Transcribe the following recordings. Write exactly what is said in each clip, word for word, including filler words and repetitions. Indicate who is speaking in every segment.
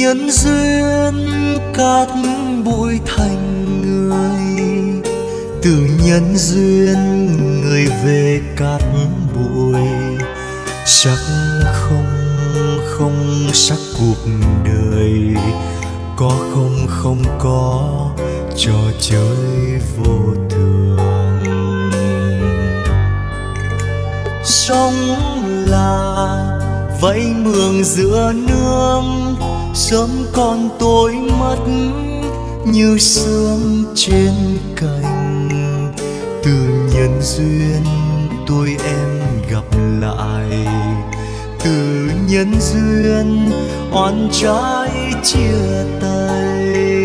Speaker 1: nhân duyên cát bụi thành người, từ nhân duyên người về cát bụi. Sắc không không sắc cuộc đời, có không không có trò chơi vô thường. Sống là vẫy mường giữa nương, sớm còn tối mất như sương trên cành. Từ nhân duyên tôi em gặp lại, từ nhân duyên oán trái chia tay.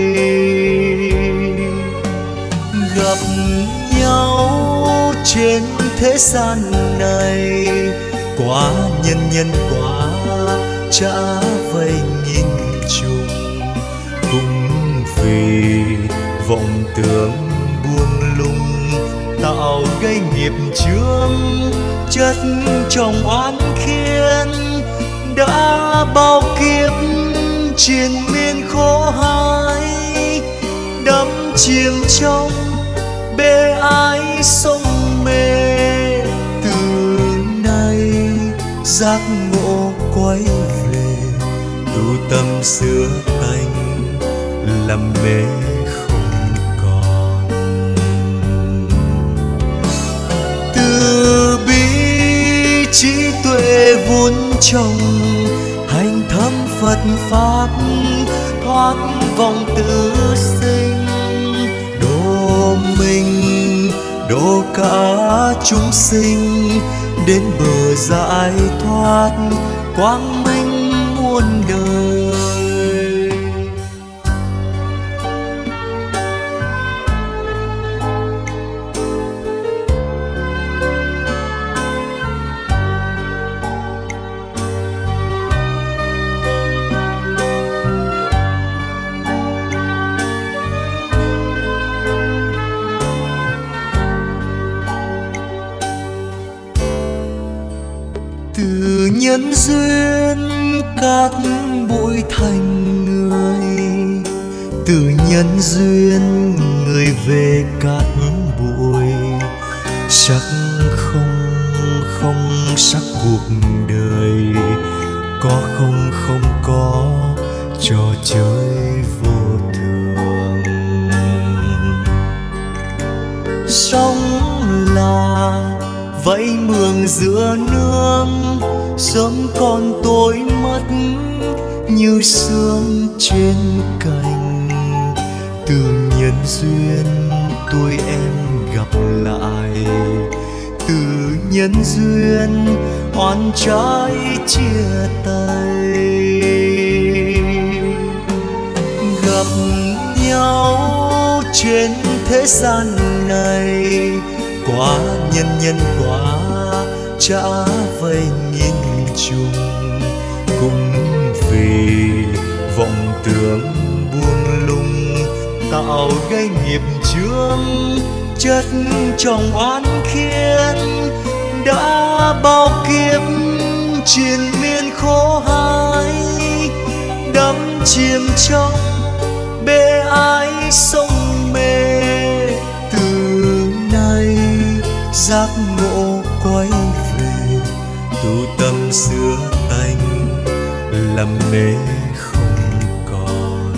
Speaker 1: Gặp nhau trên thế gian này, quá nhân nhân quá trả vây nghìn trùng. Cũng vì vọng tưởng buông lung, tạo gây nghiệp chướng chất trong oán khiến. Đã bao kiếp triền miên khổ hai, đắm chìm trong bê ái sông mê. Từ nay giác ngộ quay về, tu tâm sửa tánh làm mê không còn. Từ bi trí tuệ vun trồng, hành thâm Phật pháp thoát vòng tử sinh. Độ mình độ cả chúng sinh, đến bờ giải thoát quang minh muôn đời. Từ nhân duyên cát bụi thành người, từ nhân duyên người về cát bụi. Sắc không không sắc cuộc đời, có không không có trò chơi vô thường. Sống là vẫy mường giữa nương, sớm còn tối mất như sương trên cành. Từ nhân duyên tôi em gặp lại, từ nhân duyên oán trái chia tay. Gặp nhau trên thế gian này, quá nhân nhân quá trả vây nghìn trùng. Cũng vì vọng tưởng buông lung, tạo gây nghiệp chướng chất trong oán khiến. Đã bao kiếp triền miên khổ hai, đắm chìm trong bê ái sông mê. Từ nay giác ngộ quay về, tu tâm sửa tánh làm mê không còn.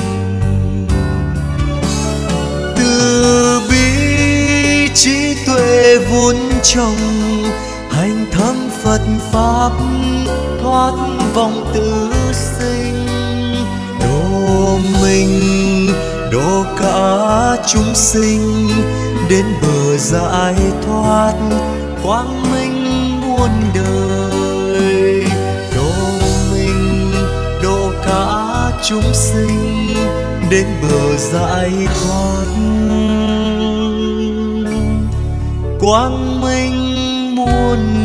Speaker 1: Từ bi trí tuệ vun trồng, hành thâm Phật pháp thoát vòng tử sinh. Độ mình độ cả chúng sinh, đến bờ giải thoát quang minh muôn đời. Độ mình độ cả chúng sinh, đến bờ giải thoát quang minh muôn